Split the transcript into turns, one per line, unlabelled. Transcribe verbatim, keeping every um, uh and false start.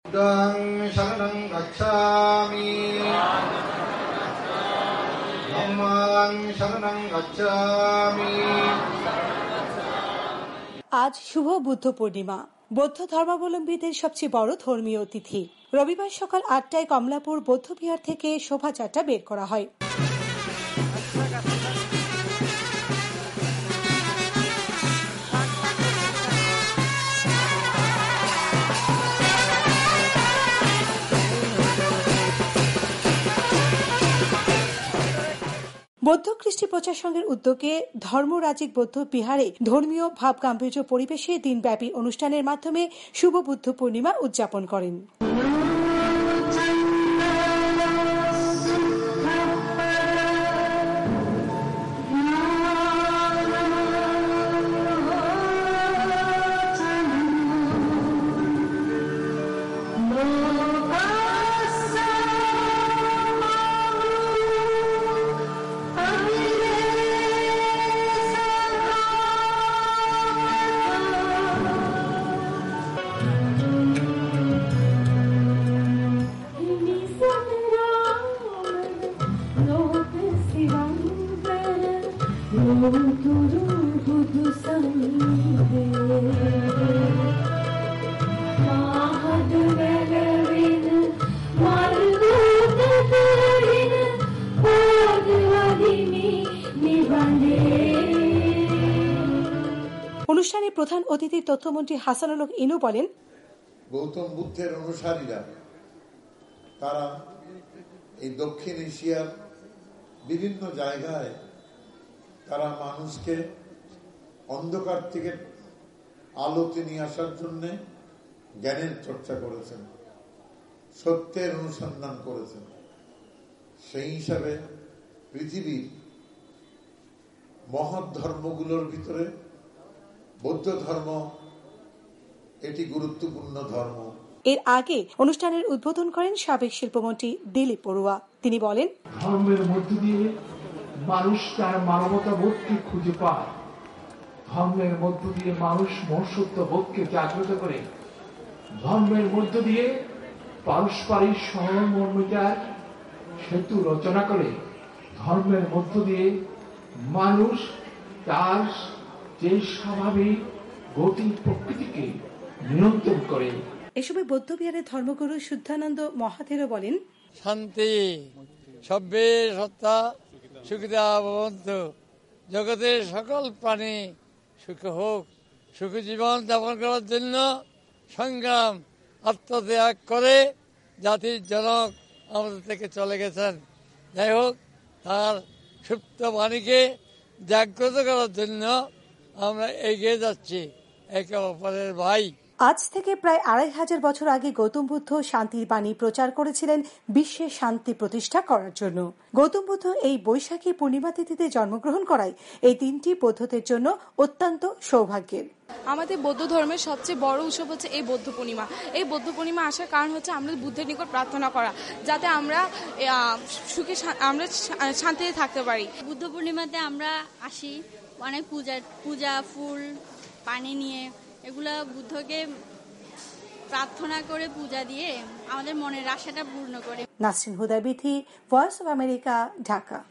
বুদ্ধং শরণং গচ্ছামি ধম্মং শরণং গচ্ছামি।
আজ শুভ বুদ্ধ পূর্ণিমা, বৌদ্ধ ধর্মাবলম্বীদের সবচেয়ে বড় ধর্মীয় তিথি। রবিবার সকাল আটটায় কমলাপুর বৌদ্ধবিহার থেকে শোভাযাত্রা বের করা হয়। বৌদ্ধ কৃষ্টি প্রচার সংঘের উদ্যোগে ধর্মরাজিক বৌদ্ধ বিহারে ধর্মীয় ভাব গাম্ভীর্য পরিবেশে দিনব্যাপী অনুষ্ঠানের মাধ্যমে শুভ বুদ্ধ পূর্ণিমা উদযাপন করেন। অনুষ্ঠানে প্রধান অতিথি তথ্যমন্ত্রী হাসানুল হক ইনু বলেন,
গৌতম বুদ্ধের অনুসারীরা তারা এই দক্ষিণ এশিয়ার বিভিন্ন জায়গায় তারা মানুষকে অন্ধকার থেকে আলোতে নিয়ে আসার জন্য জ্ঞানের চর্চা করেছেন, সত্যের অনুসন্ধান করেছেন। সেই হিসাবে পৃথিবীর মহৎ ধর্মগুলোর ভিতরে বৌদ্ধ ধর্ম এটি গুরুত্বপূর্ণ ধর্ম।
এর আগে অনুষ্ঠানের উদ্বোধন করেন সাবেক শিল্পমন্ত্রী দিলীপ বড়ুয়া। তিনি বলেন,
ধর্মের মধ্য দিয়ে মানুষ তার মানবতা বোধকে খুঁজে পায়, ধর্মের মধ্য দিয়ে মানুষ মনুষ্যত্ব বোধকে জাগ্রত করে, ধর্মের মধ্য দিয়ে পারস্পরিক সহমর্মিতার সেতু রচনা করে, ধর্মের মধ্য দিয়ে মানুষ তার যে স্বাভাবিক গতি প্রকৃতিকে নিয়ন্ত্রণ করে।
এসবে বৌদ্ধবিহারের ধর্মগুরু শুদ্ধানন্দ মহাথেরও বলেন,
শান্তি সব্যে সত্তা সুখিতা ভবন্তু, জগতের সকল প্রাণী সুখ হোক। সুখী জীবন যাপন করার জন্য সংগ্রাম আত্মত্যাগ করে জাতির জনক আমাদের থেকে চলে গেছেন। যাই হোক, তার সুপ্ত বাণীকে জাগ্রত করার জন্য আমরা এগিয়ে যাচ্ছি একে অপরের ভাই।
আজ থেকে প্রায় আড়াই হাজার বছর আগে গৌতম বুদ্ধ শান্তির বাণী প্রচার করেছিলেন বিশ্বে শান্তি প্রতিষ্ঠা করার জন্য। গৌতম বুদ্ধ এই বৈশাখী পূর্ণিমা তিথিতে জন্মগ্রহণ করায় এই দিনটি বৌদ্ধদের জন্য অত্যন্ত সৌভাগ্যের।
আমাদের বৌদ্ধ ধর্মের সবচেয়ে বড় উৎসব হচ্ছে এই বৌদ্ধ পূর্ণিমা। এই বৌদ্ধ পূর্ণিমা আসার কারণ হচ্ছে আমরা বুদ্ধের নিকট প্রার্থনা করা, যাতে আমরা সুখে আমরা শান্তিতে থাকতে পারি।
বুদ্ধ পূর্ণিমাতে আমরা আসি অনেক পূজা পূজা ফুল পানি নিয়ে, এগুলা বুদ্ধকে প্রার্থনা করে পূজা দিয়ে আমাদের মনের আশাটা পূর্ণ করে।
Nasrin Huda Bithi, Voice of America, Dhaka.